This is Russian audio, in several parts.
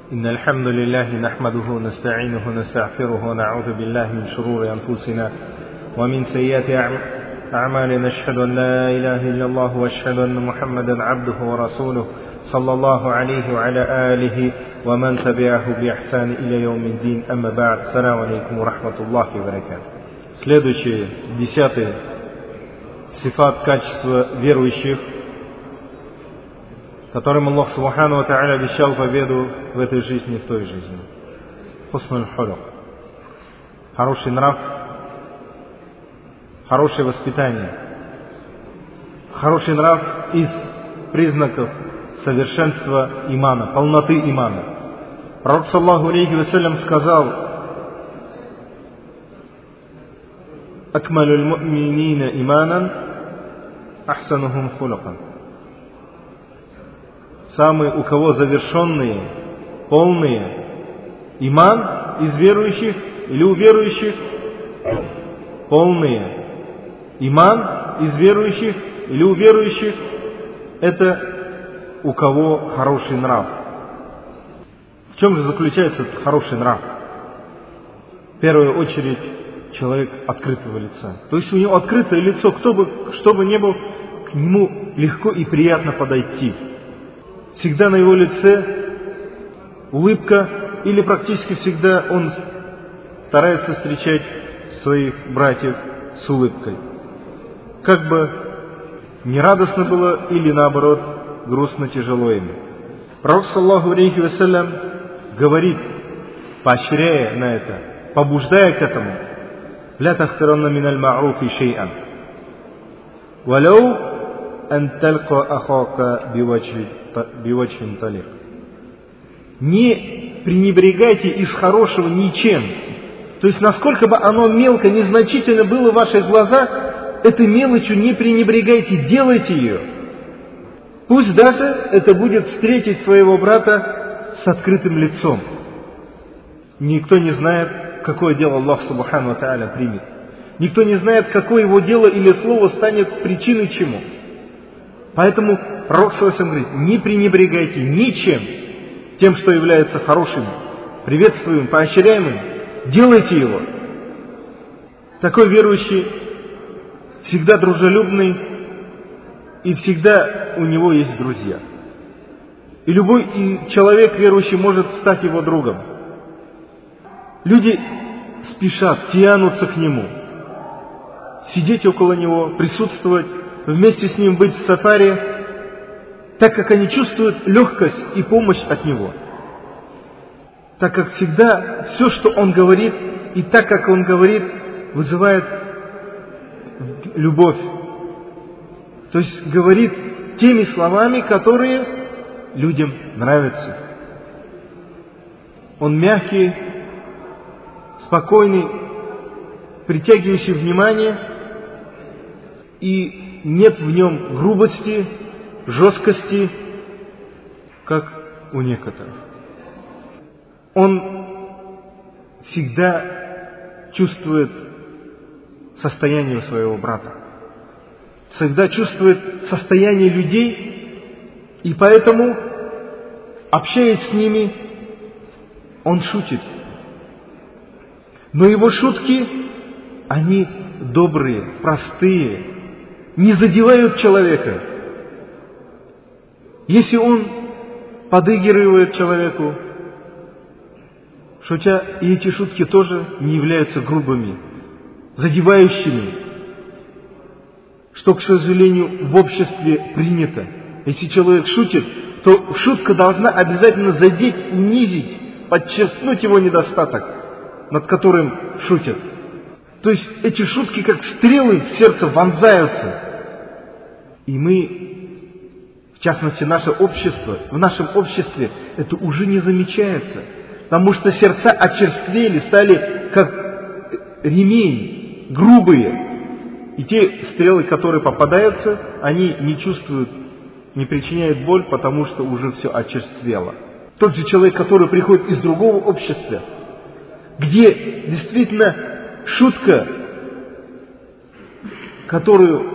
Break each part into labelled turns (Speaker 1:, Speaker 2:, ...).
Speaker 1: إن الحمد لله نحمده ونستعينه ونستغفره ونعوذ بالله من شرور أنفسنا ومن سيئات أعمالنا. نشهد أن لا إله إلا الله وأشهد أن محمدا عبده ورسوله صلى الله عليه وعلى آله ومن تبعه بإحسان إلى يوم الدين. أما بعد. السلام عليكم ورحمة الله وبركاته. Следующий, 10-й сифат качества верующих, которым Аллах Субхану ва Тааля обещал победу в этой жизни и в той жизни. Хуснуль хулук. Хороший нрав, хорошее воспитание. Хороший нрав из признаков совершенства имана, полноты имана. Пророк саллаллаху алейхи вассалям сказал: «Акмалюль му'минина иманан, ахсанухум хулукан». Самые, у кого завершенные, полные иман из верующих или у верующих, полные иман из верующих или у верующих, это у кого хороший нрав. В чем же заключается этот хороший нрав? В первую очередь, человек открытого лица. То есть у него открытое лицо, что бы ни был, к нему легко и приятно подойти. Всегда на его лице улыбка, или практически всегда он старается встречать своих братьев с улыбкой. Как бы не радостно было или наоборот грустно, тяжело им. Пророк саллаллаху алейхи вассалям говорит, поощряя на это, побуждая к этому: «Ля тахтаранна миналь ма'руфи шей'ан, валау ан талька ахака бивачхин талик». Не пренебрегайте из хорошего ничем. То есть, насколько бы оно мелко, незначительно было в ваших глазах, этой мелочью не пренебрегайте, делайте ее. Пусть даже это будет встретить своего брата с открытым лицом. Никто не знает, какое дело Аллах Субхану ва Тааля примет. Никто не знает, какое его дело или слово станет причиной чему. Поэтому Пророк саллаллаху алейхи ва саллям говорит: не пренебрегайте ничем, тем, что является хорошим, приветствуемым, поощряемым, делайте его. Такой верующий всегда дружелюбный, и всегда у него есть друзья. И любой человек верующий может стать его другом. Люди спешат, тянутся к нему, сидеть около него, присутствовать, вместе с ним быть в сафаре, так как они чувствуют легкость и помощь от него. Так как всегда все, что он говорит, и так как он говорит, вызывает любовь. То есть говорит теми словами, которые людям нравятся. Он мягкий, спокойный, притягивающий внимание, и нет в нем грубости, жесткости, как у некоторых. Он всегда чувствует состояние своего брата, всегда чувствует состояние людей, и поэтому, общаясь с ними, он шутит. Но его шутки, они добрые, простые, не задевают человека. Если он подыгрывает человеку, шутя, и эти шутки тоже не являются грубыми, задевающими, что, к сожалению, в обществе принято. Если человек шутит, то шутка должна обязательно задеть, унизить, подчеркнуть его недостаток, над которым шутят. То есть эти шутки, как стрелы в сердце, вонзаются. И мы, в частности, наше общество, в нашем обществе это уже не замечается, потому что сердца очерствели, стали как ремень, грубые. И те стрелы, которые попадаются, они не чувствуют, не причиняют боль, потому что уже все очерствело. Тот же человек, который приходит из другого общества, где действительно шутка, которую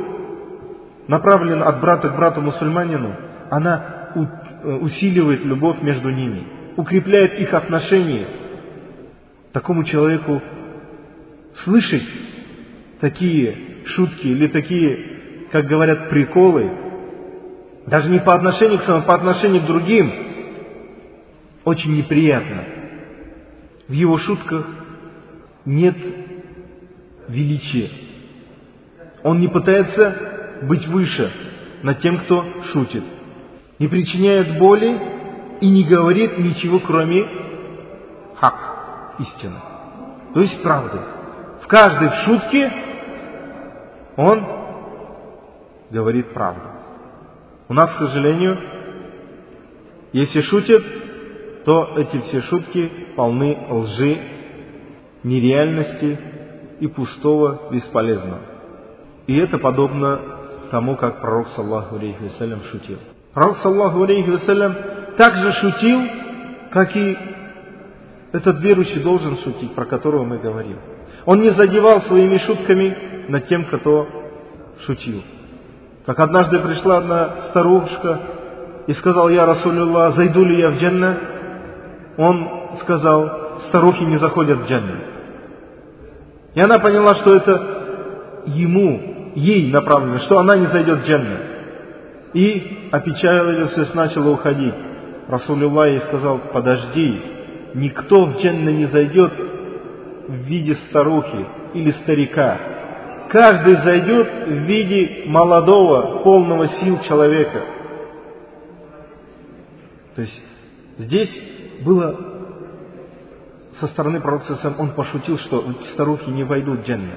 Speaker 1: направлена от брата к брату мусульманину, она усиливает любовь между ними. укрепляет их отношения. Такому человеку слышать такие шутки или такие, как говорят, приколы, даже не по отношению к самому, по отношению к другим, очень неприятно. В его шутках нет величия. Он не пытается быть выше над тем, кто шутит, не причиняет боли и не говорит ничего, кроме хак, истины, то есть правды. В каждой шутке он говорит правду. У нас, к сожалению, если шутят, то эти все шутки полны лжи, нереальности и пустого, бесполезного. И это подобно тому, как пророк, саллаллаху алейхи вассалям, шутил. Пророк, саллаллаху алейхи вассалям, также шутил, как и этот верующий должен шутить, про которого мы говорим. Он не задевал своими шутками над тем, кто шутил. Как однажды пришла одна старушка и сказала: «Я Расулюллах, зайду ли я в джанна?» Он сказал: «Старухи не заходят в джанна». И она поняла, что это ей направлено, что она не зайдет в джанна. И опечалившись, начала уходить. Расулюллах ей сказал: «Подожди, никто в джанна не зайдет в виде старухи или старика. Каждый зайдет в виде молодого, полного сил человека». То есть здесь было со стороны пророка, он пошутил, что старухи не войдут в джанна.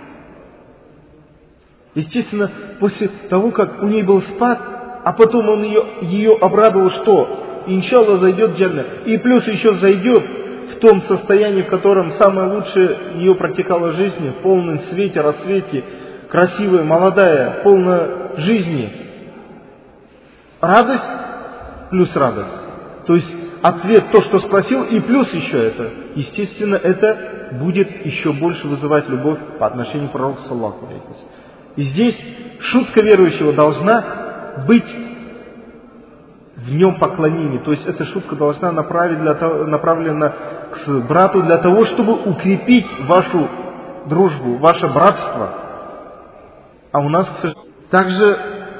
Speaker 1: Естественно, после того, как у ней был спад, а потом он ее обрадовал, что иншаллах зайдет в джанна, и плюс еще зайдет в том состоянии, в котором самое лучшее ее протекала жизнь, в полном свете, рассвете, красивая, молодая, полная жизни. Радость плюс радость. То есть ответ, то, что спросил, и плюс еще это. Естественно, это будет еще больше вызывать любовь по отношению к пророку, саллаллаху алейхи вассалям. И здесь шутка верующего должна быть в нем поклонение. То есть эта шутка должна направлена к брату для того, чтобы укрепить вашу дружбу, ваше братство. А у нас, к сожалению, также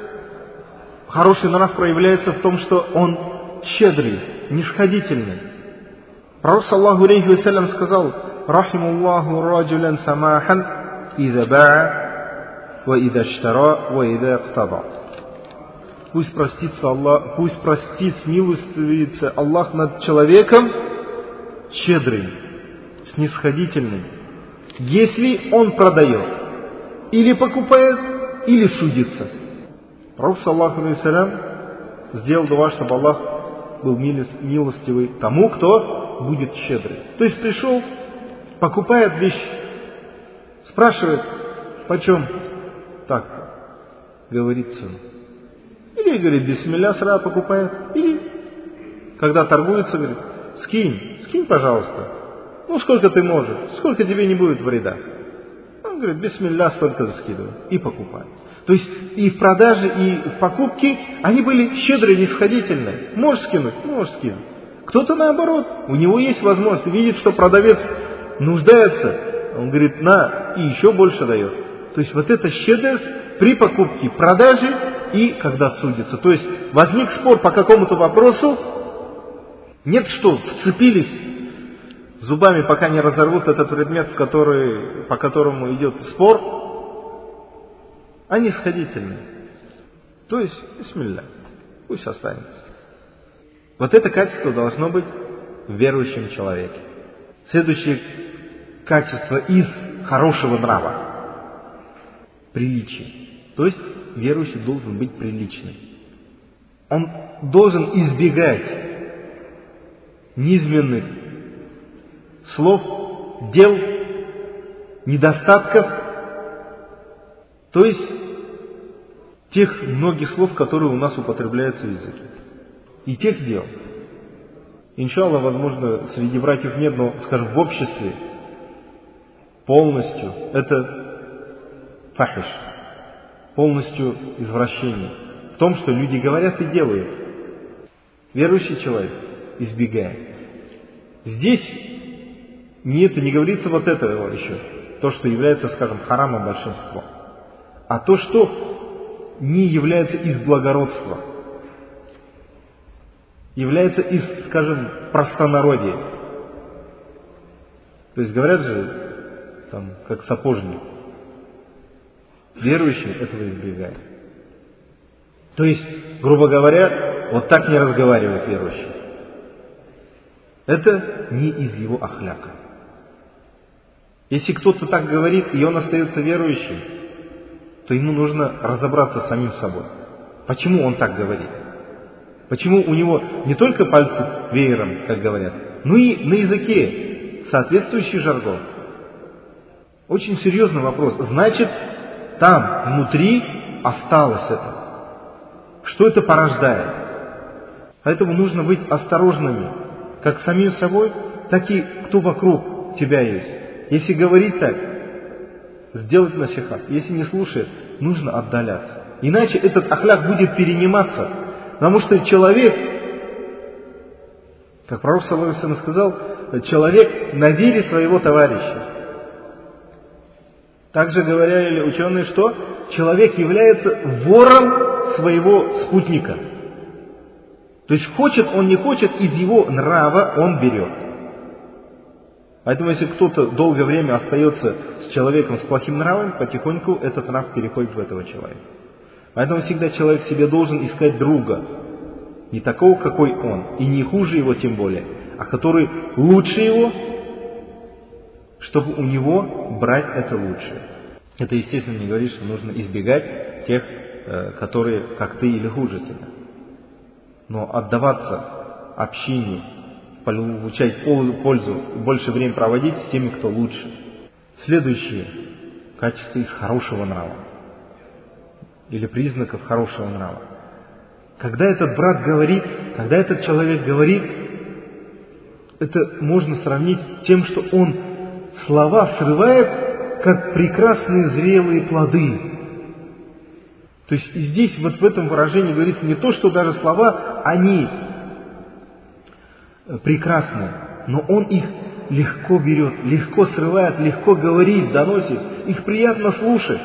Speaker 1: хороший нрав проявляется в том, что он щедрый, нисходительный. Пророк, саллаллаху алейхи вассалям, сказал: «Рахимуллаху раджулян самахан иза баа ва иза иштара ва иза иқтада». Пусть простится Аллах, пусть простит, смилостивится Аллах над человеком щедрым, снисходительным, если он продает, или покупает, или судится. Пророк, саллаллаху алейхи вассалям, сделал дуа, чтобы Аллах был милостивый тому, кто будет щедрый. То есть пришел, покупает вещь, спрашивает: «Почем?» Так, говорит цену. Или говорит: «Бисмилля», сразу покупает. Или, когда торгуется, говорит: скинь, пожалуйста. Ну, сколько ты можешь, сколько тебе не будет вреда. Он говорит: «Бисмилля», столько скидывает. И покупает. То есть и в продаже, и в покупке они были щедрые, нисходительные. Можешь скинуть? Можешь скинуть. Кто-то наоборот, у него есть возможность, видит, что продавец нуждается, он говорит: «На», и еще больше дает. То есть вот эта щедрость при покупке, продаже и когда судится. То есть возник спор по какому-то вопросу, нет что, вцепились зубами, пока не разорвут этот предмет, по которому идет спор, они сходительные. То есть, бисмилля, пусть останется. Вот это качество должно быть в верующем человеке. Следующее качество из хорошего нрава — приличие. То есть верующий должен быть приличным. Он должен избегать низменных слов, дел, недостатков, то есть тех многих слов, которые у нас употребляются в языке, и тех дел. Иншаллах, возможно, среди братьев нет, но, скажем, в обществе полностью это фахиш, полностью извращение в том, что люди говорят и делают. Верующий человек избегает. Здесь это не говорится вот этого еще, то, что является, скажем, харамом большинства, а то, что не является из благородства, является из, скажем, простонародия. То есть говорят же, там, как сапожник, верующий этого избегает. То есть, грубо говоря, вот так не разговаривает верующий. Это не из его ахляка. Если кто-то так говорит, и он остается верующим, то ему нужно разобраться с самим собой. Почему он так говорит? Почему у него не только пальцы веером, как говорят, но и на языке соответствующий жаргон? Очень серьезный вопрос. Значит, там внутри осталось это. Что это порождает? Поэтому нужно быть осторожными, как с самим собой, так и кто вокруг тебя есть. Если говорить так, сделать насихат. Если не слушает, нужно отдаляться. Иначе этот ахляк будет перениматься. Потому что человек, как пророк саллаллаху алейхи ва саллям сказал, человек на вере своего товарища. Также говорили ученые, что человек является вором своего спутника. То есть хочет он, не хочет, из его нрава он берет. Поэтому если кто-то долгое время остается с человеком с плохим нравом, потихоньку этот нрав переходит в этого человека. Поэтому всегда человек себе должен искать друга. Не такого, какой он, и не хуже его тем более, а который лучше его, чтобы у него брать это лучшее. Это, естественно, не говорит, что нужно избегать тех, которые как ты или хуже тебя. Но отдаваться общению, получать пользу, больше времени проводить с теми, кто лучше. Следующее качество из хорошего нрава. Или признаков хорошего нрава. Когда этот брат говорит, когда этот человек говорит, это можно сравнить с тем, что он слова срывает, как прекрасные зрелые плоды. То есть здесь вот в этом выражении говорится не то, что даже слова, они прекрасны, но он их легко берет, легко срывает, легко говорит, доносит, их приятно слушать.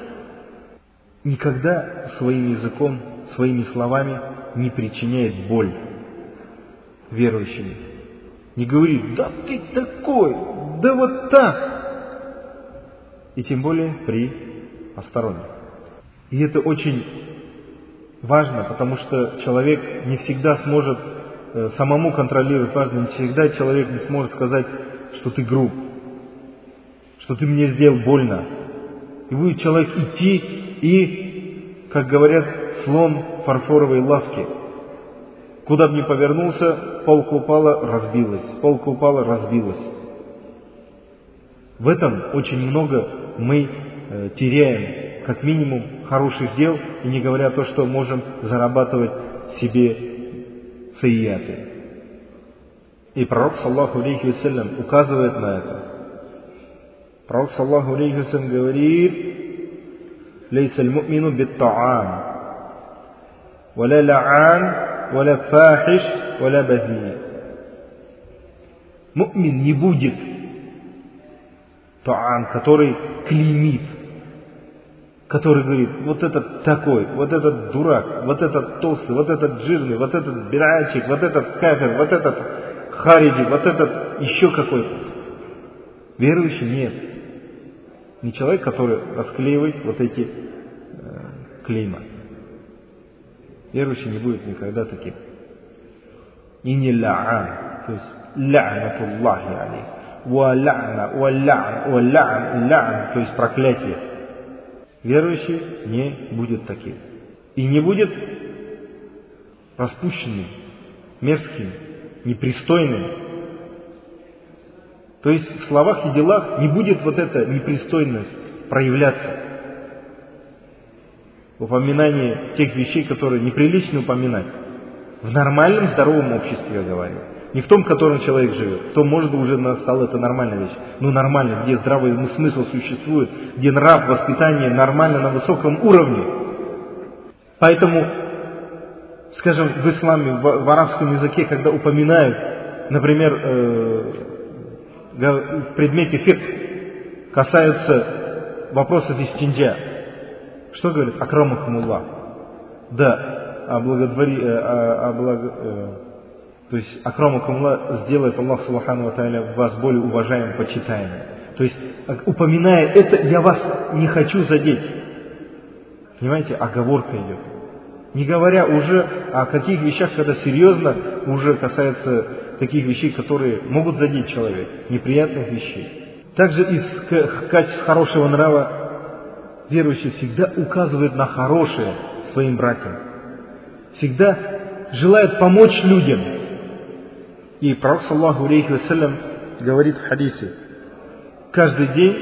Speaker 1: Никогда своим языком, своими словами не причиняет боль верующим. Не говорит, да ты такой, да вот так. И тем более при посторонних. И это очень важно, потому что человек не всегда сможет самому контролировать, важно, не всегда человек не сможет сказать, что ты груб, что ты мне сделал больно. И будет человек идти и, как говорят, слон в фарфоровой лавке. Куда бы ни повернулся, полка упала, разбилась, полка упала, разбилась. В этом очень много мы теряем, как минимум, хороших дел, и не говоря то, что можем зарабатывать себе сайяты. И пророк, саллаллаху алейхи ва саллям, указывает на это. Пророк, саллаллаху алейхи ва саллям, говорит, ليس المؤمن بالطعام ولا لعان ولا فاحش ولا بذيء. Му'мин не будет та'ан, который клеймит, который говорит, вот этот такой, вот этот дурак, вот этот толстый, вот этот жирный, вот этот бирайчик, вот этот кафир, вот этот хариджи, вот этот еще какой-то. Верующий нет. Не человек, который расклеивает вот эти клейма. Верующий не будет никогда таким. И не ла'ан, то есть ла'натуллахи алейх, ва ла'на, ва ла'н, то есть проклятие. Верующий не будет таким. И не будет распущенным, мерзким, непристойным. То есть в словах и делах не будет вот эта непристойность проявляться. Упоминание тех вещей, которые неприлично упоминать. В нормальном, здоровом обществе, я говорю. Не в том, в котором человек живет. То, может быть, уже настала это нормальная вещь. Но нормально, где здравый смысл существует, где нрав, воспитание нормально на высоком уровне. Поэтому, скажем, в исламе, в арабском языке, когда упоминают например, в предмете фикх касается вопросов истинджа, что говорит? Акрамакумуллах. Да, то есть акрамакумуллах сделает Аллах Субхану ва Тааля вас более уважаемым, почитаемым. То есть, упоминая это, я вас не хочу задеть. Понимаете, оговорка идет. Не говоря уже о каких вещах, когда серьезно уже касается таких вещей, которые могут задеть человека, неприятных вещей. Также из качеств хорошего нрава верующий всегда указывает на хорошее своим братьям. Всегда желает помочь людям. И пророк, саллаллаху алейхи вассалям, говорит в хадисе: каждый день,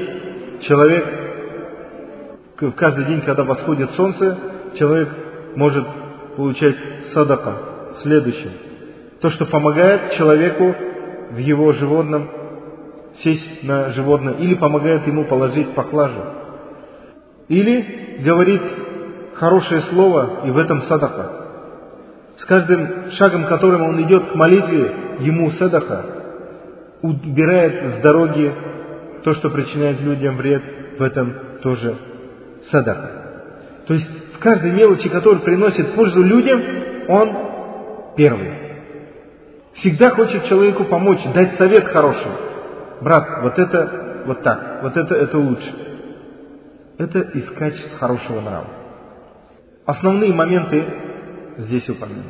Speaker 1: когда восходит солнце, человек может получать садака в следующем. То, что помогает человеку в его животном сесть на животное, или помогает ему положить поклажу, или говорит хорошее слово, и в этом садака. С каждым шагом, которым он идет к молитве, ему садака. Убирает с дороги то, что причиняет людям вред, в этом тоже садака. То есть в каждой мелочи, которая приносит пользу людям, он первый. Всегда хочет человеку помочь, дать совет хороший. Брат, вот это вот так, вот это лучше. Это из качеств хорошего нрава. Основные моменты здесь упомянуты.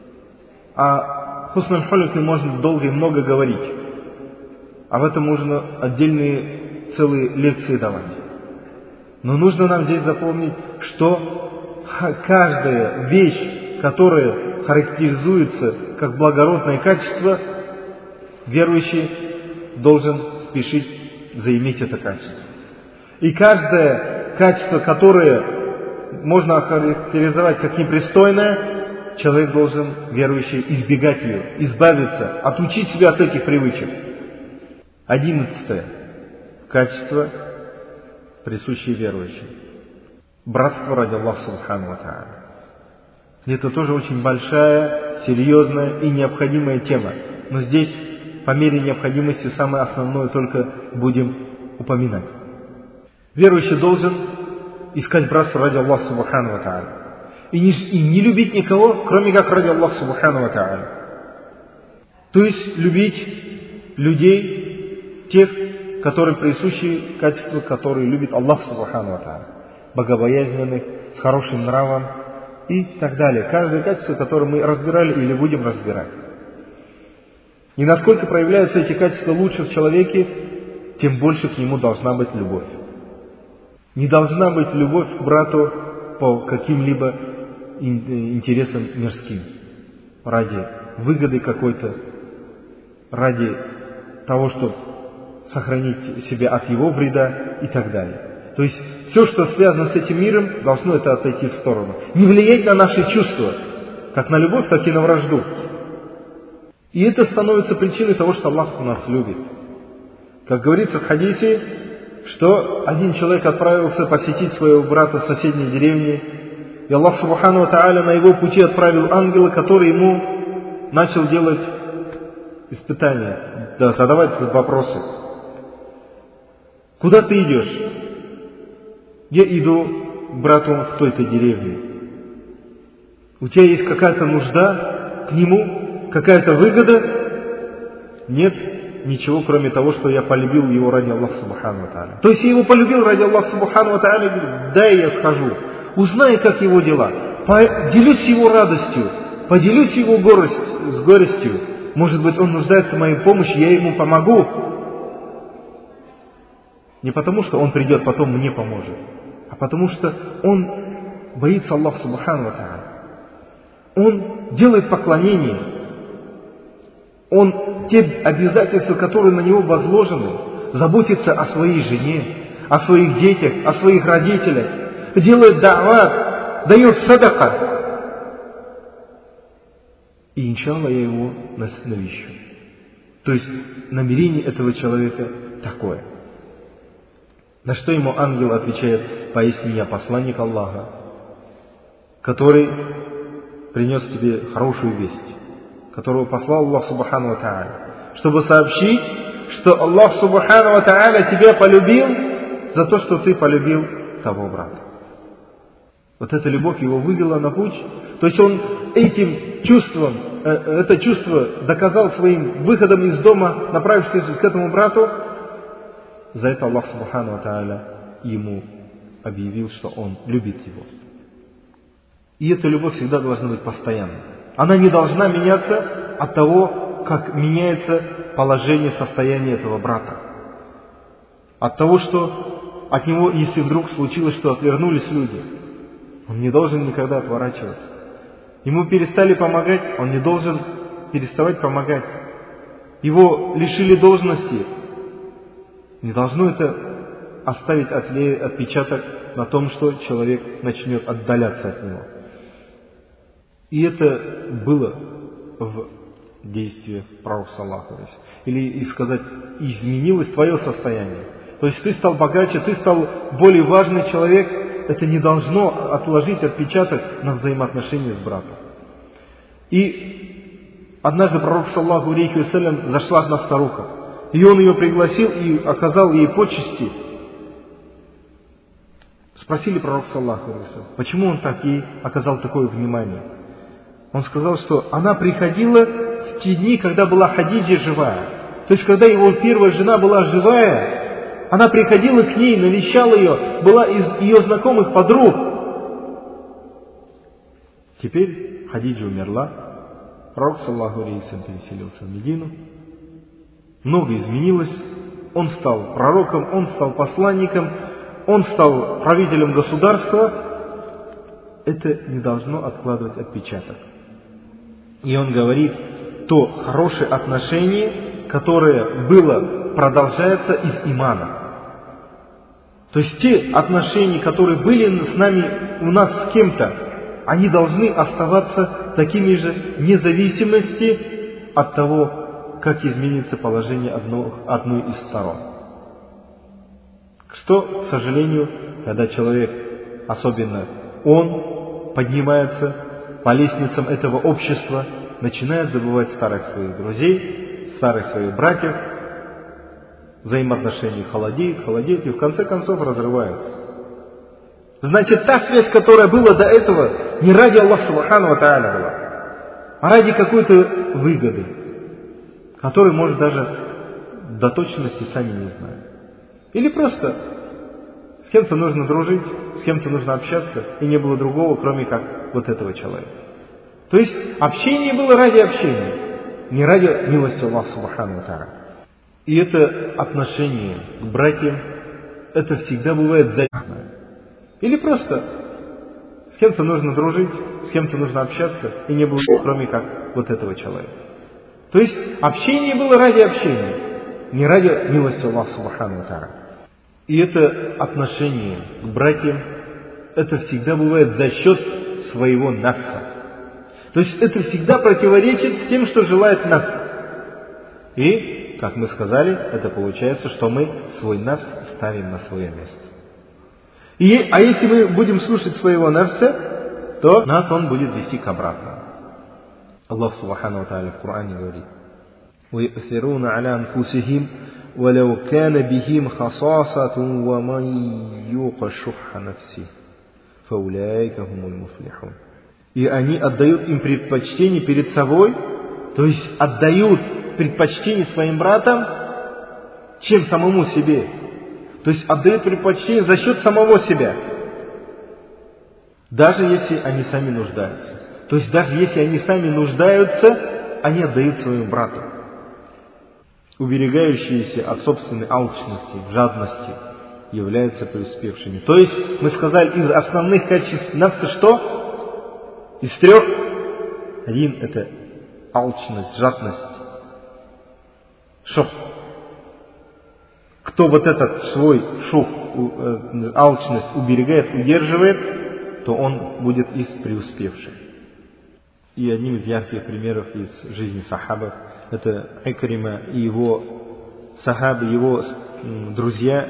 Speaker 1: О хуснуль хулюке можно долго и много говорить. Об этом можно отдельные целые лекции давать. Но нужно нам здесь запомнить, что каждая вещь, которая характеризуется как благородное качество, верующий должен спешить заиметь это качество. И каждое качество, которое можно охарактеризовать как непристойное, человек должен, верующий, избегать ее, избавиться, отучить себя от этих привычек. 11 качество, присущее верующим. Братство ради Аллаха Субхану ва Тааля. Это тоже очень большая, серьезная и необходимая тема. Но здесь, по мере необходимости, самое основное только будем упоминать. Верующий должен искать братство ради Аллаха Субхану ва Тааля. И не любить никого, кроме как ради Аллаха Субхану ва Тааля. То есть любить людей, тех, которые присущи качеству, которые любит Аллах Субхану ва Тааля. Богобоязненных, с хорошим нравом и так далее. Каждое качество, которое мы разбирали или будем разбирать. И насколько проявляются эти качества лучше в человеке, тем больше к нему должна быть любовь. Не должна быть любовь к брату по каким-либо интересам мирским, ради выгоды какой-то, ради того, чтобы сохранить себя от его вреда и так далее. То есть все, что связано с этим миром, должно это отойти в сторону. Не влиять на наши чувства, как на любовь, так и на вражду. И это становится причиной того, что Аллах нас любит. Как говорится в хадисе, что один человек отправился посетить своего брата в соседней деревне, и Аллах Субхану ва Тааля на его пути отправил ангела, который ему начал делать испытания, задавать вопросы. Куда ты идешь? Я иду к брату в той-то деревне. У тебя есть какая-то нужда к нему, какая-то выгода? Нет ничего, кроме того, что я полюбил его ради Аллаха Субхану ва Тааля. То есть я его полюбил ради Аллаха Субхану ва Тааля, говорю, дай я схожу, узнай, как его дела, поделюсь его радостью, поделюсь его с горестью. Может быть, он нуждается в моей помощи, я ему помогу. Не потому, что он придет, потом мне поможет, а потому что он боится Аллаха Субхану ва Тааля. Он делает поклонение. Он те обязательства, которые на него возложены, заботится о своей жене, о своих детях, о своих родителях, делает да'ват, дает садака. И иншаллах я его навещу. То есть намерение этого человека такое. На что ему ангел отвечает: поистине я посланник Аллаха, который принес тебе хорошую весть, которого послал Аллах Субхану ва Тааля. чтобы сообщить, что Аллах Субхану ва Тааля тебя полюбил за то, что ты полюбил того брата. Вот эта любовь его вывела на путь. То есть он этим чувством, это чувство доказал своим выходом из дома, направившись к этому брату. За это Аллах Субхану ва Тааля ему объявил, что он любит его. И эта любовь всегда должна быть постоянной. Она не должна меняться от того, как меняется положение, состояние этого брата. От того, что от него, если вдруг случилось, что отвернулись люди, он не должен никогда отворачиваться. Ему перестали помогать, он не должен переставать помогать. Его лишили должности. Не должно это оставить отпечаток на том, что человек начнет отдаляться от него. И это было в действии пророка саллаллаху алейхи. Или сказать, изменилось твое состояние. То есть ты стал богаче, ты стал более важный человек. Это не должно отложить отпечаток на взаимоотношения с братом. И однажды пророк саллаллаху алейхи вассалям зашла одна старуха. И он ее пригласил и оказал ей почести. Спросили пророка саллаллаху алейхи вассалям, почему он так ей оказал такое внимание. Он сказал, что она приходила в те дни, когда была Хадиджа живая. То есть, когда его первая жена была живая, она приходила к ней, навещала ее, была из ее знакомых подруг. Теперь Хадиджа умерла, пророк саллаллаху алейхи вассалям переселился в Медину. Много изменилось, он стал пророком, он стал посланником, он стал правителем государства. Это не должно откладывать отпечаток. И он говорит, то хорошее отношение, которое было, продолжается из имана. То есть те отношения, которые были с нами, у нас с кем-то, они должны оставаться такими же, вне зависимости от того, как изменится положение одной из сторон. Что, к сожалению, когда человек, особенно он, поднимается по лестницам этого общества, начинает забывать старых своих друзей, старых своих братьев, взаимоотношения холодеют и в конце концов разрываются. Значит, та связь, которая была до этого, не ради Аллаха Субхану ва Тааля была, а ради какой-то выгоды, которую, может, даже до точности сами не знаем. Или просто с кем-то нужно дружить, с кем-то нужно общаться, и не было другого, кроме как вот этого человека. То есть общение было ради общения, не ради милости Аллаха Субхану ва Тааля. И это отношение к братьям, это всегда бывает зависимое. Или просто с кем-то нужно дружить, с кем-то нужно общаться, и не было кроме как вот этого человека. То есть общение было ради общения, не ради милости Аллаха Субхану ва Тааля. И это отношение к братьям, это всегда бывает за счет своего нафса. То есть это всегда противоречит с тем, что желает нафс. И, как мы сказали, это получается, что мы свой нафс ставим на свое место. А если мы будем слушать своего нафса, то нас он будет вести к обратному. Аллах Субхану ва Тааля в Коране говорит: وَيُؤْثِرُونَ عَلَى أَنفُسِهِمْ وَلَوْ كَانَ بِهِمْ خَصَاصَةٌ وَمَن يُوقَ شُحَّ نَفْسِهِ فَأُولَٰئِكَ هُمُ الْمُفْلِحُونَ. И они отдают им предпочтение перед собой, то есть отдают предпочтение своим братам, чем самому себе. То есть отдают предпочтение за счет самого себя, даже если они сами нуждаются. То есть даже если они сами нуждаются, они отдают своему брату. Уберегающиеся от собственной алчности, жадности, являются преуспевшими. То есть мы сказали, из основных качеств нафса что? Из трех. Один — это алчность, жадность, шух. Кто вот этот свой шух, алчность уберегает, удерживает, то он будет из преуспевших. И одним из ярких примеров из жизни сахабов — это Икрима и его сахабы, его друзья,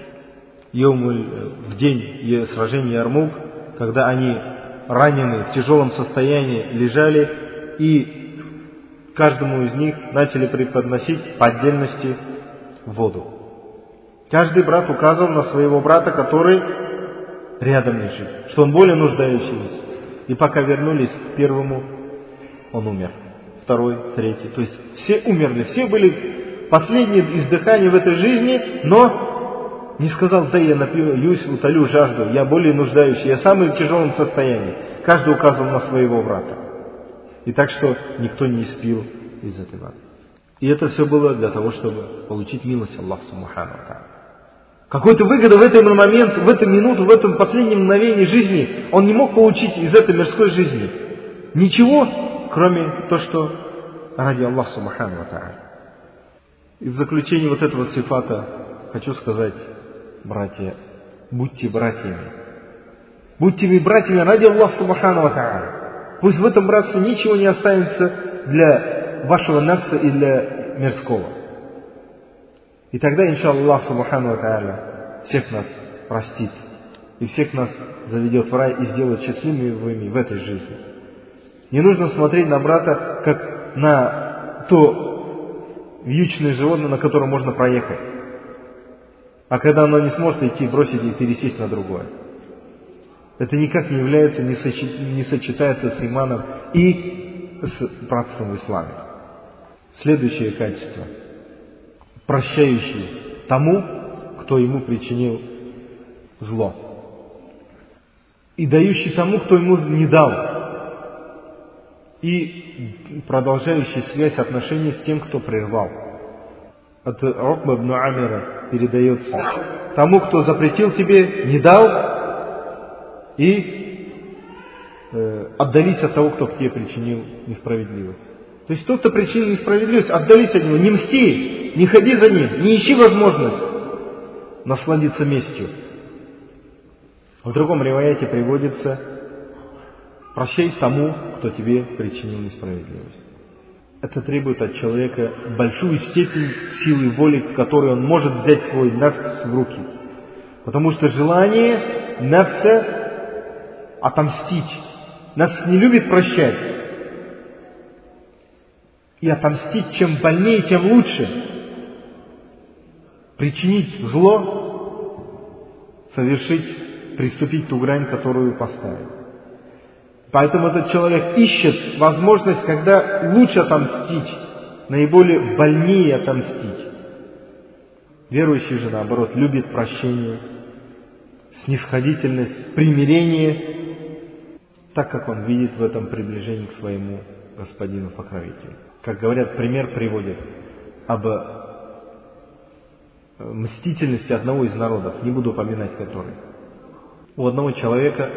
Speaker 1: в день сражения Ярмук, когда они ранены, в тяжелом состоянии лежали, и каждому из них начали преподносить по отдельности воду. Каждый брат указывал на своего брата, который рядом лежит, что он более нуждающийся. И пока вернулись к первому, он умер. Второй, третий. То есть все умерли, все были последние издыхания в этой жизни, но не сказал: да, я напьюсь, утолю жажду, я более нуждающий, я в самом тяжелом состоянии. Каждый указывал на своего брата. И так что никто не испил из этой воды. И это все было для того, чтобы получить милость Аллаха Субхану ва Тааля. Какой-то выгоды в этот момент, в эту минуту, в этом последнем мгновении жизни он не мог получить из этой мирской жизни. Ничего, кроме того, что ради Аллаха Субхану ва Тааля. И в заключение вот этого сифата хочу сказать: братья, будьте братьями. Будьте братьями ради Аллаха Субхану ва Тааля. Пусть в этом братстве ничего не останется для вашего нафса и для мирского. И тогда, иншаллах Субхану ва Тааля, всех нас простит и всех нас заведет в рай и сделает счастливыми в этой жизни. Не нужно смотреть на брата как на то вьючное животное, на котором можно проехать. А когда оно не сможет идти, бросить и пересесть на другое. Это никак не является, не сочетается с иманом и с братством в исламе. Следующее качество. Прощающий тому, кто ему причинил зло. И дающий тому, кто ему не дал. И продолжающий связь отношений с тем, кто прервал. От Укба ибн Амира передается: тому, кто запретил тебе, не дал, и отдались от того, кто к тебе причинил несправедливость. То есть тот, кто причинил несправедливость, отдались от него, не мсти, не ходи за ним, не ищи возможность насладиться местью. В другом риваяте приводится: прощай тому, кто тебе причинил несправедливость. Это требует от человека большую степень силы воли, которой он может взять свой нафс в руки. Потому что желание нафса отомстить. Нафс не любит прощать. И отомстить, чем больнее, тем лучше. Причинить зло, совершить, приступить ту грань, которую поставил. Поэтому этот человек ищет возможность, когда лучше отомстить, наиболее больнее отомстить. Верующий же, наоборот, любит прощение, снисходительность, примирение, так как он видит в этом приближение к своему Господину-покровителю. Как говорят, пример приводит об мстительности одного из народов, не буду упоминать который. У одного человека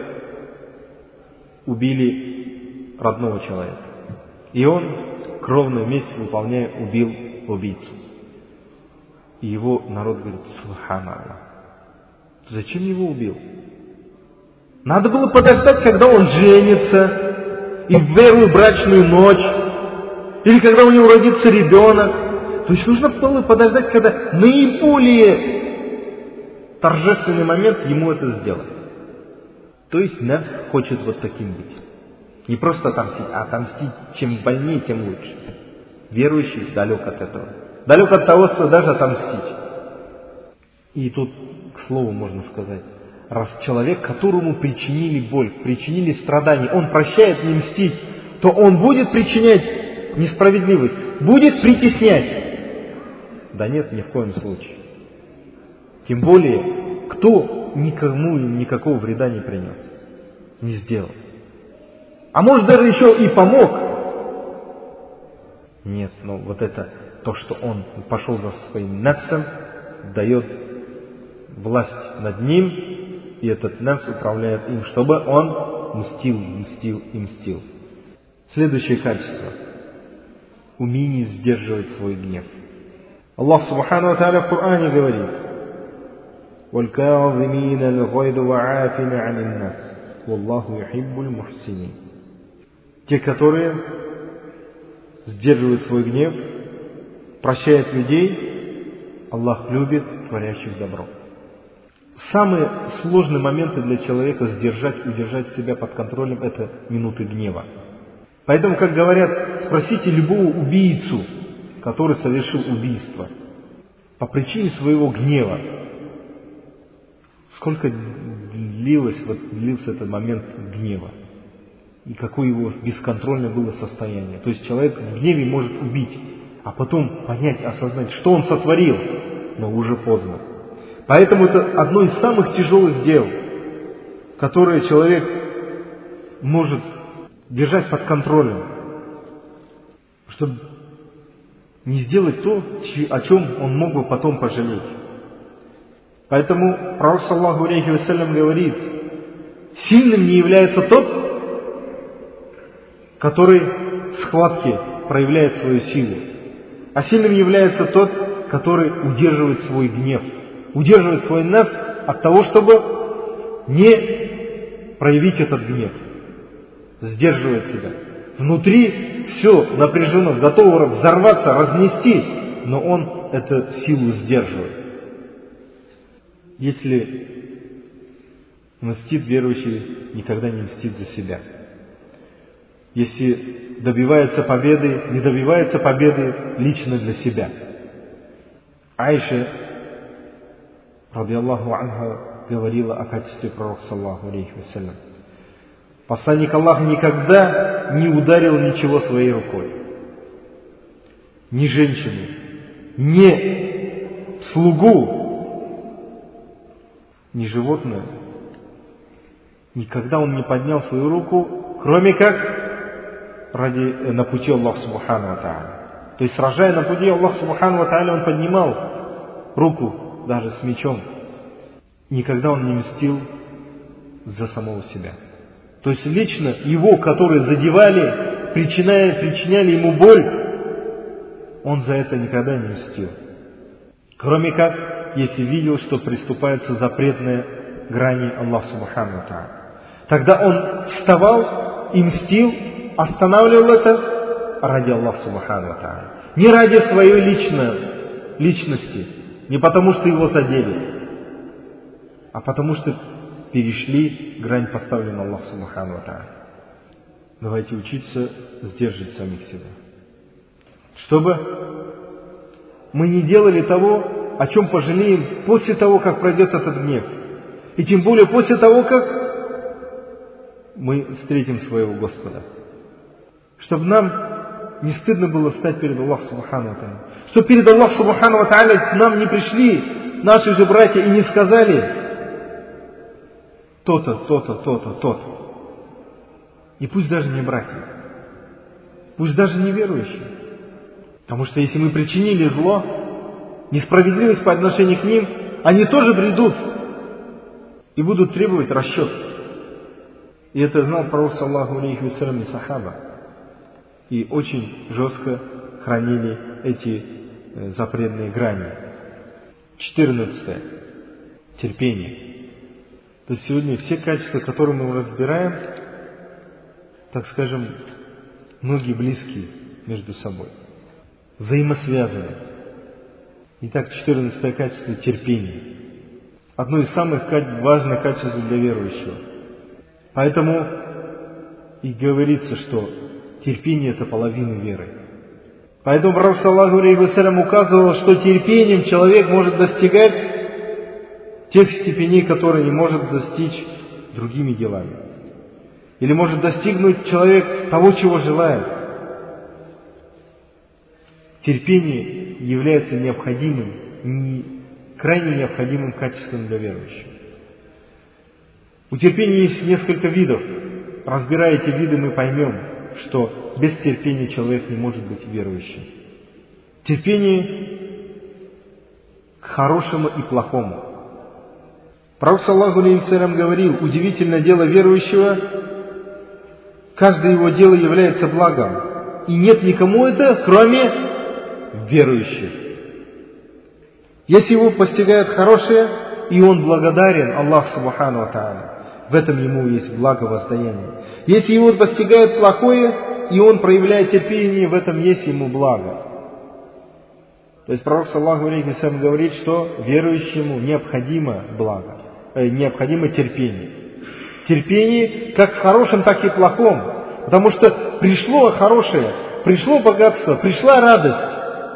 Speaker 1: убили родного человека. И он, кровную месть выполняя, убил убийцу. И его народ говорит: субханаллах, зачем его убил? Надо было подождать, когда он женится, и в первую брачную ночь, или когда у него родится ребенок. То есть нужно было подождать, когда наиболее торжественный момент ему это сделать. То есть нафс хочет вот таким быть. Не просто отомстить, а отомстить чем больнее, тем лучше. Верующий далек от этого. Далек от того, что даже отомстить. И тут, к слову, можно сказать, раз человек, которому причинили боль, причинили страдания, он прощает, не мстит, то он будет причинять несправедливость, будет притеснять. Да нет, ни в коем случае. Тем более, кто никому никакого вреда не принес, не сделал. А может даже еще и помог. Нет, но вот это то, что он пошел за своим нафсом, дает власть над ним, и этот нафс управляет им, чтобы он мстил, мстил и мстил. Следующее качество. Умение сдерживать свой гнев. Аллах Субхану ва Тааля в Коране говорит: وَالْكَاظِمِينَ الْغَيْظَ وَعَافِينَ عَنِ النَّاسِ وَاللَّهُ يُحِبُّ الْمُحْسِنِينَ. Те, которые сдерживают свой гнев, прощают людей, Аллах любит творящих добро. Самые сложные моменты для человека сдержать, удержать себя под контролем — это минуты гнева. Поэтому, как говорят, спросите любого убийцу, который совершил убийство, по причине своего гнева, сколько длился этот момент гнева, и какое его бесконтрольное было состояние. То есть человек в гневе может убить, а потом понять, осознать, что он сотворил, но уже поздно. Поэтому это одно из самых тяжелых дел, которое человек может держать под контролем, чтобы не сделать то, о чем он мог бы потом пожалеть. Поэтому пророк саллаллаху алейхи вассалям говорит, сильным не является тот, который в схватке проявляет свою силу, а сильным является тот, который удерживает свой гнев, удерживает свой нафс от того, чтобы не проявить этот гнев, сдерживает себя. Внутри все напряжено, готово взорваться, разнести, но он эту силу сдерживает. Если мстит, верующий никогда не мстит за себя. Если добивается победы, не добивается победы лично для себя. Айша, радиаллаху анха, говорила о качестве пророка саллаллаху алейхи вассалям. Посланник Аллаха никогда не ударил ничего своей рукой. Ни женщину, ни слугу, ни животное. Никогда он не поднял свою руку, кроме как на пути Аллаха субхану ва тааля. То есть, сражая на пути Аллаха субхану ва тааля, он поднимал руку даже с мечом. Никогда он не мстил за самого себя. То есть лично его, которые задевали, причиняли ему боль, он за это никогда не мстил. Кроме как, если видел, что приступается запретная грани Аллаха субхану ва тааля. Тогда он вставал и мстил, останавливал это ради Аллаха субхану ва тааля. Не ради своей личности, не потому что его задели, а потому что перешли грань, поставленную Аллаху субхану ва тааля. Давайте учиться сдерживать самих себя. Чтобы мы не делали того, о чем пожалеем после того, как пройдет этот гнев. И тем более после того, как мы встретим своего Господа. Чтобы нам не стыдно было встать перед Аллахом субхану ва тааля. Чтобы перед Аллахом субхану ва тааля к нам не пришли наши же братья и не сказали: то-то, то-то, то-то, то-то. И пусть даже не братья, пусть даже не верующие. Потому что если мы причинили зло, несправедливость по отношению к ним, они тоже придут и будут требовать расчет. И это знал пророк саллаллаху алейхи вассалям и сахаба. И очень жестко хранили эти запретные грани. 14. Терпение. То есть сегодня все качества, которые мы разбираем, так скажем, многие близкие между собой, взаимосвязаны. Итак, 14 качество — терпение. Одно из самых важных качеств для верующего. Поэтому и говорится, что терпение — это половина веры. Поэтому пророк саллаллаху алейхи вассалям указывал, что терпением человек может достигать тех степеней, которые не может достичь другими делами. Или может достигнуть человек того, чего желает. Терпение является необходимым, крайне необходимым качеством для верующих. У терпения есть несколько видов. Разбирая эти виды, мы поймем, что без терпения человек не может быть верующим. Терпение к хорошему и плохому. Пророк саллаллаху алейхи вассалям говорил: удивительное дело верующего, каждое его дело является благом, и нет никому это, кроме верующих. Если его постигает хорошее, и он благодарен Аллаху субхану ва тааля, в этом ему есть благо воздаяние. Если его постигает плохое, и он проявляет терпение, в этом есть ему благо. То есть пророк саллаллаху алейхи вассалям говорит, что верующему необходимо необходимо терпение. Терпение как в хорошем, так и в плохом. Потому что пришло хорошее, пришло богатство, пришла радость.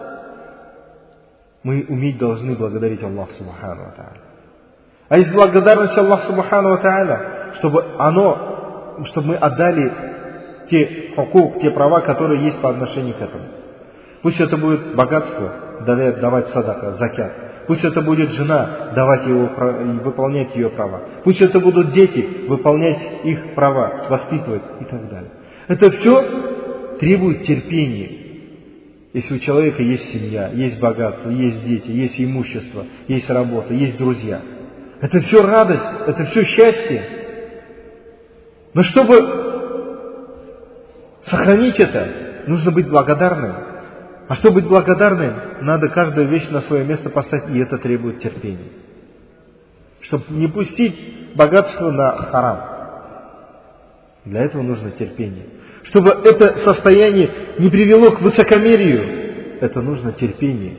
Speaker 1: Мы уметь должны благодарить Аллаха Субхану ва Тааля. А из благодарности Аллаху Субхану ва Тааля, чтобы мы отдали те хукук, те права, которые есть по отношению к этому. Пусть это будет богатство, давать садака, закят. Пусть это будет жена, выполнять ее права. Пусть это будут дети, выполнять их права, воспитывать и так далее. Это все требует терпения. Если у человека есть семья, есть богатство, есть дети, есть имущество, есть работа, есть друзья. Это все радость, это все счастье. Но чтобы сохранить это, нужно быть благодарным. А чтобы быть благодарным, надо каждую вещь на свое место поставить, и это требует терпения. Чтобы не пустить богатство на харам. Для этого нужно терпение. Чтобы это состояние не привело к высокомерию, это нужно терпение.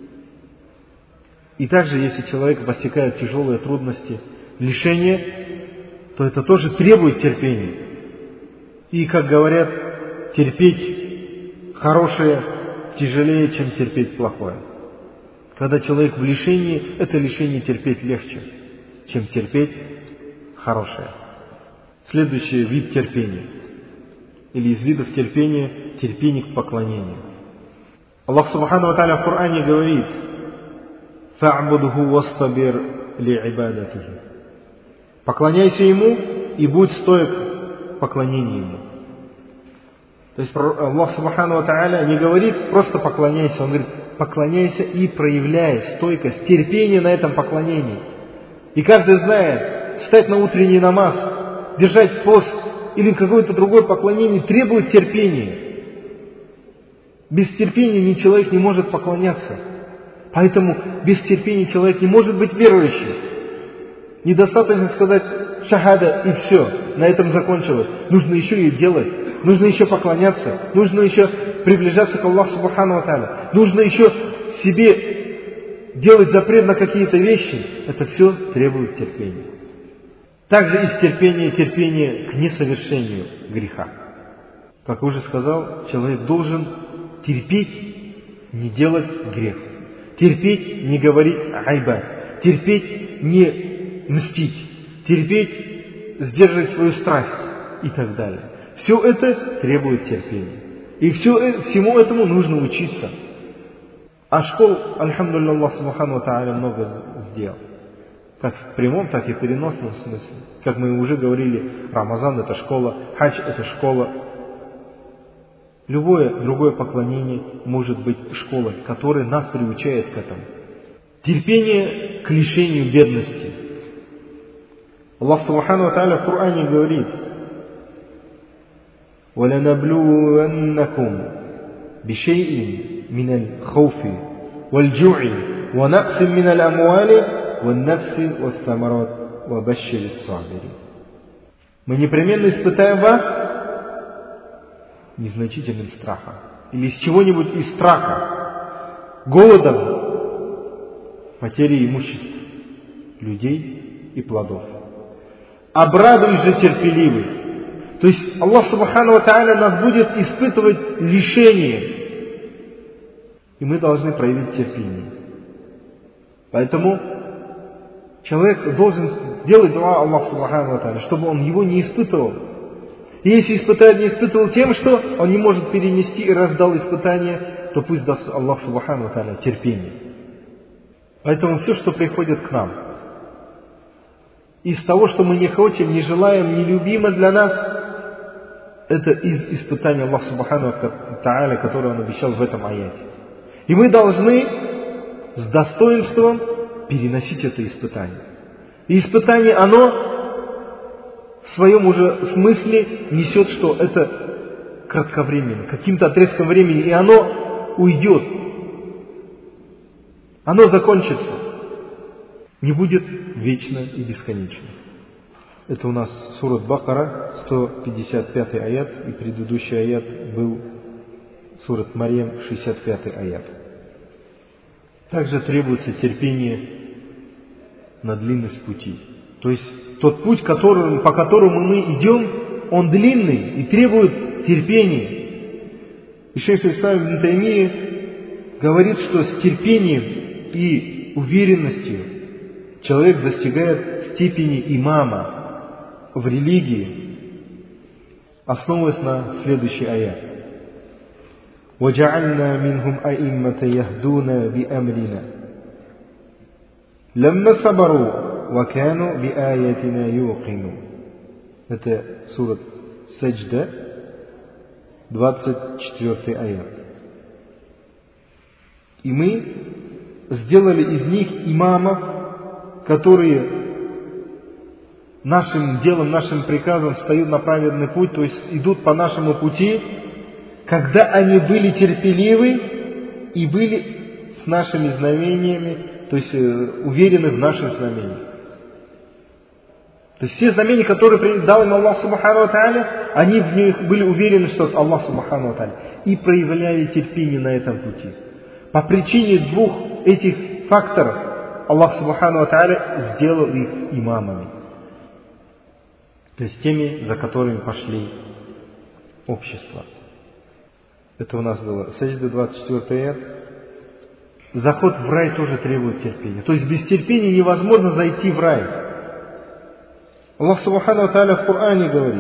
Speaker 1: И также, если человек постигает тяжелые трудности, лишения, то это тоже требует терпения. И, как говорят, терпеть хорошее тяжелее, чем терпеть плохое. Когда человек в лишении, это лишение терпеть легче, чем терпеть хорошее. Следующий вид терпения. Или из видов терпения, терпение к поклонению. Аллах Субхану ва Тааля в Коране говорит: «Фа'будху вастабир ли'ибадатихи». Поклоняйся Ему и будь стоек к поклонению Ему. То есть Аллах Субхану ва Тааля не говорит просто поклоняйся, Он говорит поклоняйся и проявляй стойкость, терпение на этом поклонении. И каждый знает, встать на утренний намаз, держать пост или какое-то другое поклонение требует терпения. Без терпения человек не может поклоняться. Поэтому без терпения человек не может быть верующим. Недостаточно сказать шахада и все, на этом закончилось. Нужно еще и делать, нужно еще поклоняться, нужно еще приближаться к Аллаху Субхану ва Тааля, нужно еще себе делать запрет на какие-то вещи. Это все требует терпения. Также из терпения терпение к несовершению греха. Как уже сказал, человек должен терпеть, не делать грех. Терпеть, не говорить айба. Терпеть, не мстить. Терпеть, сдерживать свою страсть и так далее. Все это требует терпения. И всему этому нужно учиться. А школ, альхамдулилля, Аллах Субхану ва Тааля много сделал. Как в прямом, так и в переносном смысле. Как мы уже говорили, Рамазан это школа, хадж это школа. Любое другое поклонение может быть школой, которая нас приучает к этому. Терпение к лишению бедности. Аллах Субхану ва Тааля в Коране говорит: وَلَنَبْلُوَنَّكُمْ بِشَيْءٍ مِنَ الْخَوْفِ وَالْجُوعِ وَنَقْصٍ مِنَ الْأَمْوَالِ وَالنَّفْسِ وَالثَّمَرَاتِ وَبَشِّرِ الصَّابِرِينَ. Мы непременно испытаем вас незначительным страхом или из чего-нибудь из страха, голодом, потерей имущества, людей и плодов. Обрадуй же терпеливый. То есть Аллах Субхану ва Тааля нас будет испытывать лишением, и мы должны проявить терпение. Поэтому человек должен делать дуа Аллаху Субхану ва Тааля, чтобы он его не испытывал. И если испытание не испытывал тем, что он не может перенести и раздал испытание, то пусть даст Аллах Субхану ва Тааля терпение. Поэтому все, что приходит к нам, из того, что мы не хотим, не желаем, не любимо для нас, это из испытания Аллаха Субхану ва Тааля, которое Он обещал в этом аяте. И мы должны с достоинством переносить это испытание. И испытание, оно в своем уже смысле несет, что это кратковременно, каким-то отрезком времени, и оно уйдет. Оно закончится. Не будет вечно и бесконечно. Это у нас сурат Бакара, 155 аят, и предыдущий аят был сурат Марьям, 65 аят. Также требуется терпение на длинность пути. То есть тот путь, по которому мы идем, он длинный и требует терпения. И шейх ислам ибн Таймия говорит, что с терпением и уверенностью человек достигает степени имама в религии, основываясь на следующей аяте. وَجَعَلْنَا مِنْهُمْ أَئِمَّةً يَهْدُونَ بِأَمْرِنَا لَمَّا صَبَرُوا وَكَانُوا بِآيَاتِنَا يُوقِنُونَ. Это сура Саджда, 24 аят. И мы сделали из них имамов, которые нашим делом, нашим приказом встают на праведный путь, то есть идут по нашему пути, когда они были терпеливы и были с нашими знамениями, то есть уверены в наших знамениях. То есть все знамения, которые дал им Аллах Субхану ва Тааля, они в них были уверены, что это Аллах Субхану ва Тааля, и проявляли терпение на этом пути. По причине двух этих факторов Аллах Субхану ва Тааля сделал их имамами. То есть теми, за которыми пошли общества. Это у нас было Саджда 24 аят. Заход в рай тоже требует терпения. То есть без терпения невозможно зайти в рай. Аллах Субхану ва Тааля в Коране говорит,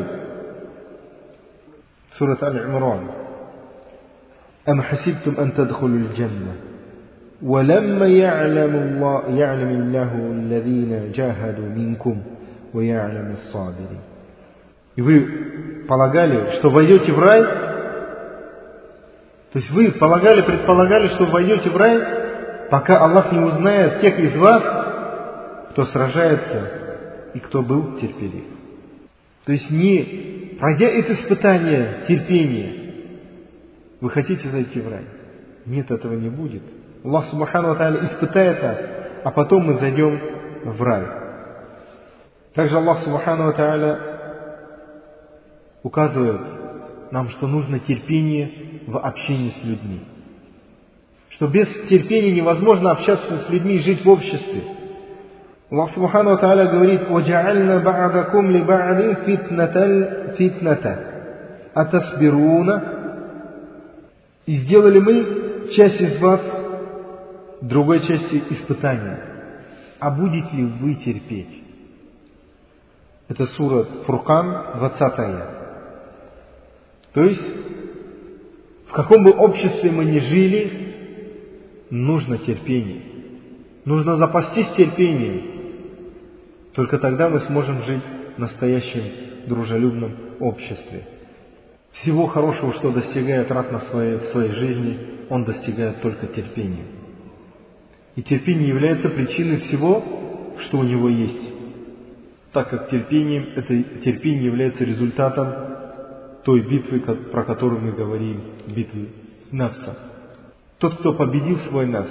Speaker 1: Сурат Аль-Имран: «Ам хасибтум ан тадхулул джанна, валямма я'ляму Аллаху аллазина джахаду минкум, ва я'ляму ас-сабирин». И вы полагали, что войдете в рай? То есть вы предполагали, что войдете в рай, пока Аллах не узнает тех из вас, кто сражается и кто был терпелив. То есть не пройдя это испытание терпения, вы хотите зайти в рай. Нет, этого не будет. Аллах Субхану ва Тааля испытает нас, а потом мы зайдем в рай. Также Аллах Субхану ва Тааля указывает нам, что нужно терпение в общении с людьми. Что без терпения невозможно общаться с людьми и жить в обществе. Аллах Субхану ва Тааля говорит: وَجَعَلْنَا بَعْضَكُمْ لِبَعْضٍ فِتْنَةً أَتَصْبِرُونَ. И сделали мы часть из вас другой части испытания. А будете ли вы терпеть? Это сура Фуркан, 20 аят. То есть, в каком бы обществе мы ни жили, нужно терпение. Нужно запастись терпением. Только тогда мы сможем жить в настоящем дружелюбном обществе. Всего хорошего, что достигает раб в своей жизни, он достигает только терпением. И терпение является причиной всего, что у него есть. Так как это терпение является результатом той битвы, про которую мы говорим, битвы с нафсом. Тот, кто победил свой нафс,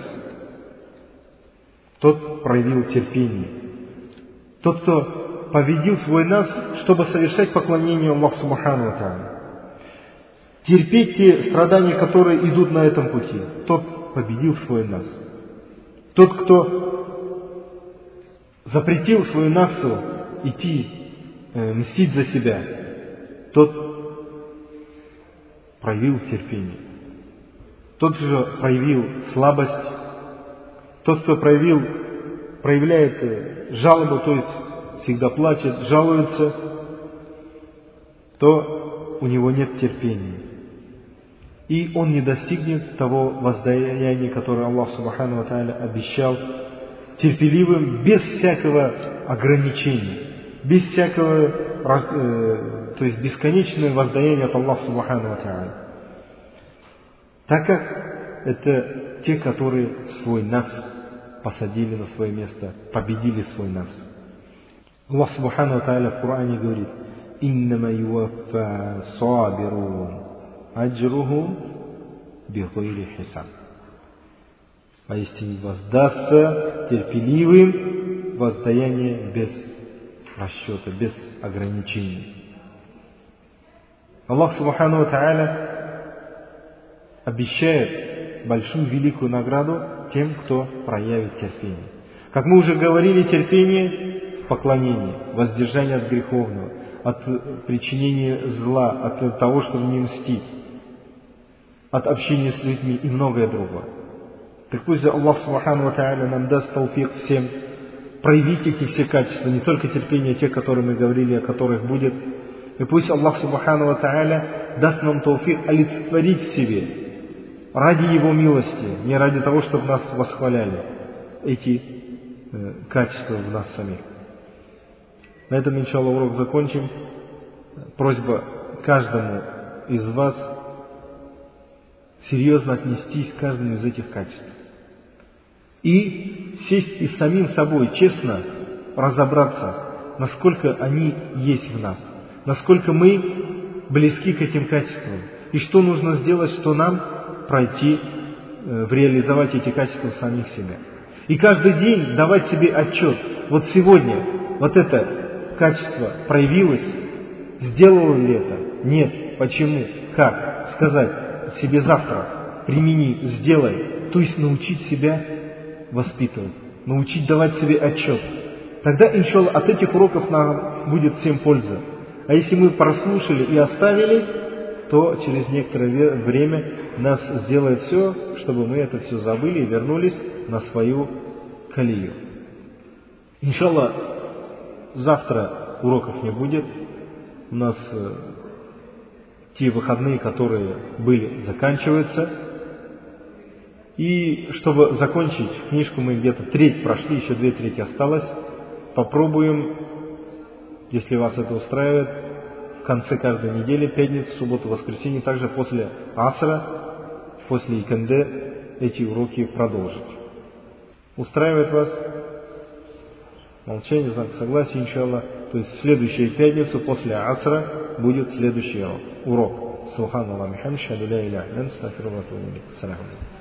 Speaker 1: тот проявил терпение. Тот, кто победил свой нафс, чтобы совершать поклонение Аллаху Субхану ва Тааля. Терпеть те страдания, которые идут на этом пути, тот победил свой нафс. Тот, кто запретил свою нафсу идти мстить за себя, тот проявил терпение. Тот же проявил слабость. Тот, кто проявляет жалобу, то есть всегда плачет, жалуется, то у него нет терпения. И он не достигнет того воздаяния, которое Аллах Субхану ва Тааля обещал терпеливым, без всякого ограничения, без всякого, то есть бесконечное воздаяние от Аллаха Субхану ва Тааля. Так как это те, которые свой нафс посадили на свое место, победили свой нафс. Аллах Субхану ва Тааля в Коране говорит: «Иннама юваффа сабирун аджрухум бигайри хисаб». Поистине воздастся терпеливым воздаяние без расчета, без ограничений. Аллах Субхану ва Тааля обещает большую великую награду тем, кто проявит терпение. Как мы уже говорили, терпение в поклонении, воздержание от греховного, от причинения зла, от того, чтобы не мстить, от общения с людьми и многое другое. Так пусть же Аллах Субхану ва Тааля нам даст тауфик всем проявить эти все качества, не только терпение, те, которые мы говорили, о которых будет. И пусть Аллах Субхану ва Тааля даст нам тауфик олицетворить в себе ради Его милости, не ради того, чтобы нас восхваляли, эти качества в нас самих. На этом, иншаллах, урок закончим. Просьба каждому из вас серьезно отнестись к каждому из этих качеств. И сесть и самим собой честно разобраться, насколько они есть в нас, насколько мы близки к этим качествам, и что нужно сделать, что нам пройти, реализовать эти качества в самих себя. И каждый день давать себе отчет. Вот сегодня вот это качество проявилось, сделал ли это? Нет. Почему? Как? Сказать себе завтра, примени, сделай. То есть научить себя воспитывать, научить давать себе отчет. Тогда, иншаллах, от этих уроков нам будет всем польза. А если мы прослушали и оставили, то через некоторое время нас сделает все, чтобы мы это все забыли и вернулись на свою колею. Иншаллах, завтра уроков не будет. У нас те выходные, которые были, заканчиваются. И чтобы закончить книжку, мы где-то треть прошли, еще 2/3 осталось. Попробуем, если вас это устраивает, в конце каждой недели, пятницу, субботу, воскресенье, также после асра, после иканде, эти уроки продолжить. Устраивает вас? Молчание, знак согласия, иншаллах. То есть в следующую пятницу после асра будет следующий урок. Субханаллах, бихамдихи, ля иляха илля анта, астагфирука ва атубу илейк.